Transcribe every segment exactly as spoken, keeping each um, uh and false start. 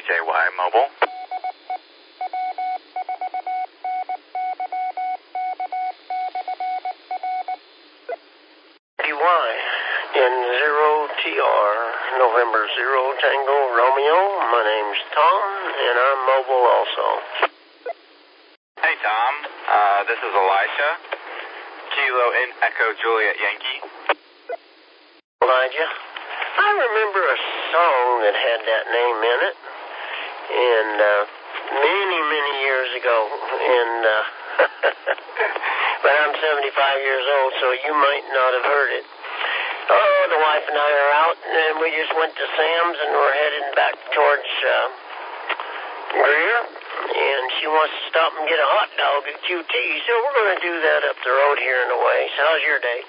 J Y Mobile. D Y in zero T R, November zero Tango Romeo. My name's Tom, and I'm mobile also. Hey Tom, uh, this is Elisha. Kilo in Echo Juliet Yankee. Elijah, I remember a song that had that name in it, and uh, many, many years ago, and uh, but I'm seventy-five years old, so you might not have heard it. Oh, the wife and I are out, and we just went to Sam's, and we're heading back towards uh, Greer, and she wants to stop and get a hot dog at Q T, so we're going to do that up the road here in a way. So how's your day?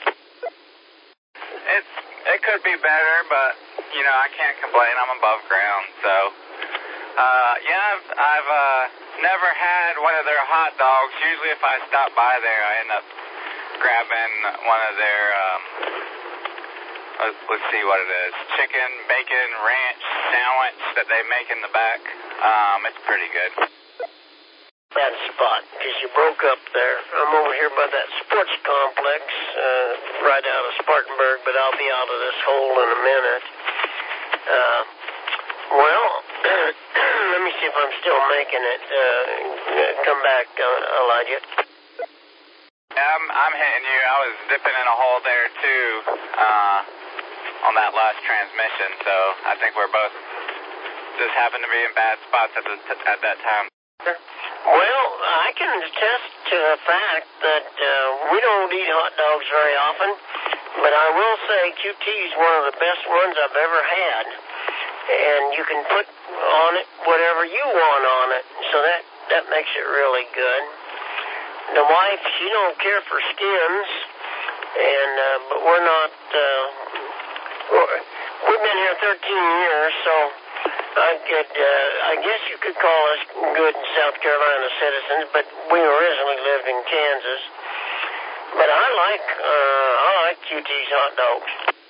It's it could be better, but you know I can't complain. I'm above ground, so uh, yeah, I've I've uh, never had one of their hot dogs. Usually, if I stop by there, I end up grabbing one of their um, let's, let's see what it is, chicken bacon ranch sandwich that they make in the back. Um, it's pretty good. Bad spot, because you broke up there. I'm over here by that sports complex, uh, right out of Spartanburg, but I'll be out of this hole in a minute. Uh, well, let me see if I'm still making it. Uh, come back, uh, Elijah. I'm, I'm hitting you. I was dipping in a hole there, too, uh, on that last transmission, so I think we're both just happen to be in bad spots at, the, at that time. Well, I can attest to the fact that uh, we don't eat hot dogs very often, but I will say Q T is one of the best ones I've ever had, and you can put on it whatever you want on it, so that, that makes it really good. The wife, she don't care for skins, and uh, but we're not, uh, we've been here thirteen years, so I could, uh, I guess you could call us good South Carolina citizens, but we originally lived in Kansas. But I like, uh, I like Q T's hot dogs.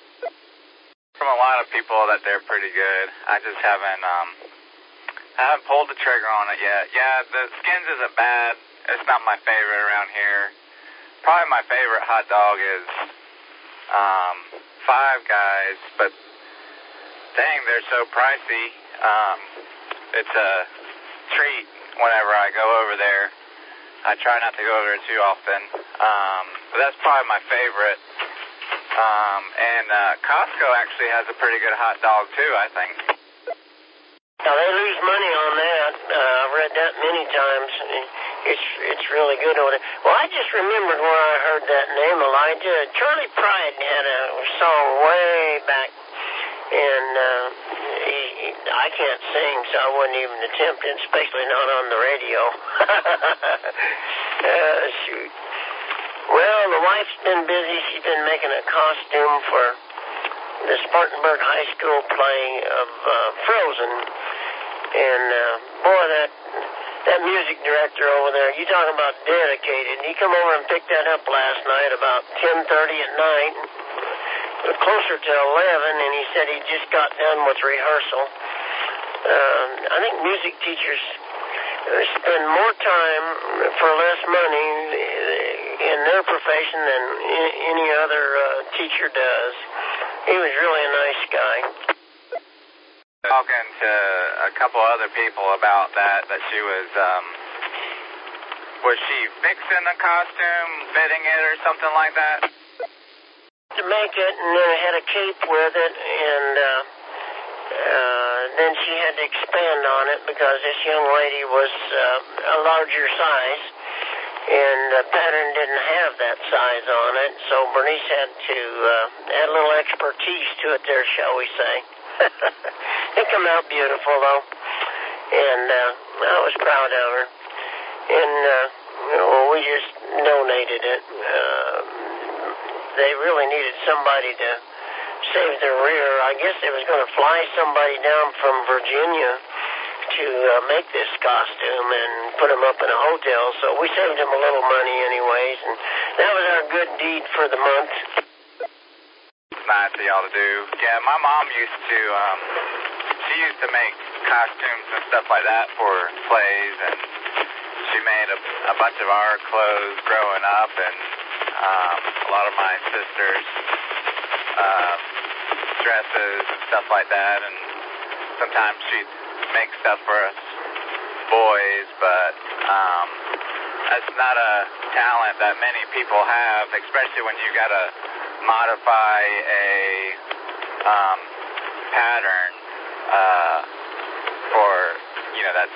From a lot of people that they're pretty good. I just haven't, um, I haven't pulled the trigger on it yet. Yeah, the skins isn't bad. It's not my favorite around here. Probably my favorite hot dog is, um, Five Guys, but dang, they're so pricey. Um, it's a treat whenever I go over there. I try not to go over there too often. Um, but that's probably my favorite. Um, and uh, Costco actually has a pretty good hot dog too, I think. Now they lose money on that. Uh, I've read that many times. It's it's really good on it. Well, I just remembered where I heard that name, Elijah. Charlie Pride had a song way back. And uh, he, he, I can't sing, so I wouldn't even attempt it, especially not on the radio. uh, shoot. Well, the wife's been busy. She's been making a costume for the Spartanburg High School play of uh, Frozen. And, uh, boy, that that music director over there, you talking about dedicated. He come over and picked that up last night about ten thirty at night. Closer to eleven, and he said he just got done with rehearsal. Um, I think music teachers spend more time for less money in their profession than any other uh, teacher does. He was really a nice guy. Talking to a couple other people about that, that she was, um, was she fixing the costume, fitting it, or something like that? To make it, and then I had a cape with it, and uh, uh, then she had to expand on it because this young lady was uh, a larger size, and the pattern didn't have that size on it, so Bernice had to uh, add a little expertise to it there, shall we say. It came out beautiful, though, and uh, I was proud of her, and uh, well, we just donated it. Uh, They really needed somebody to save their rear. I guess they was going to fly somebody down from Virginia to uh, make this costume and put him up in a hotel, so we saved him a little money anyways, and that was our good deed for the month. It's nice of y'all to do. Yeah, my mom used to, um, she used to make costumes and stuff like that for plays, and she made a, a bunch of our clothes growing up, and um, a lot of my sisters' uh, dresses and stuff like that, and sometimes she'd make stuff for us boys, but um, that's not a talent that many people have, especially when you got to modify a um, pattern uh, for, you know, that's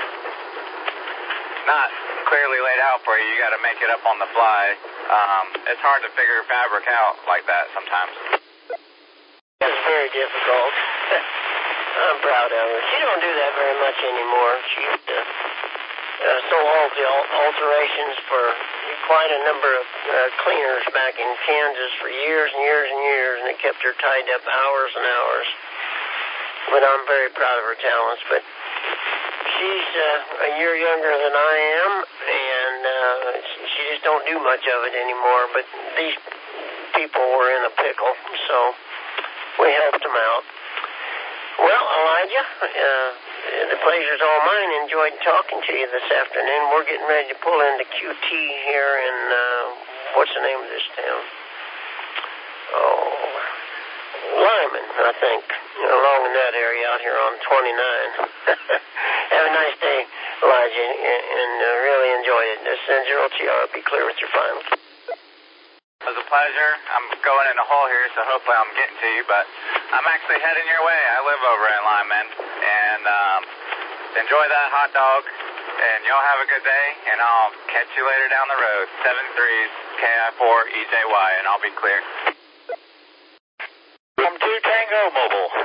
not clearly laid out for you. You got to make it up on the fly. Um, it's hard to figure fabric out like that sometimes. It's very difficult. I'm proud of her. She don't do that very much anymore. She used to uh, sew all the alterations for quite a number of uh, cleaners back in Kansas for years and years and years, and it kept her tied up hours and hours. But I'm very proud of her talents. But she's uh, a year younger than I am, and uh, she just don't do much of it anymore. But these people were in a pickle, so we helped them out. Well, Elijah, uh, the pleasure's all mine. Enjoyed talking to you this afternoon. We're getting ready to pull into Q T here in, uh, what's the name of this town? Oh, Lyman, I think, along in that area out here on twenty-nine. Have a nice day, Elijah, and uh, really enjoyed it. This is zero T R. Be clear with your finals. It was a pleasure. I'm going in a hole here, so hopefully I'm getting to you, but I'm actually heading your way. I live over in Lyman, and um, enjoy that hot dog, and y'all have a good day, and I'll catch you later down the road. seven three K I four E J Y, and I'll be clear. From two Tango Mobile.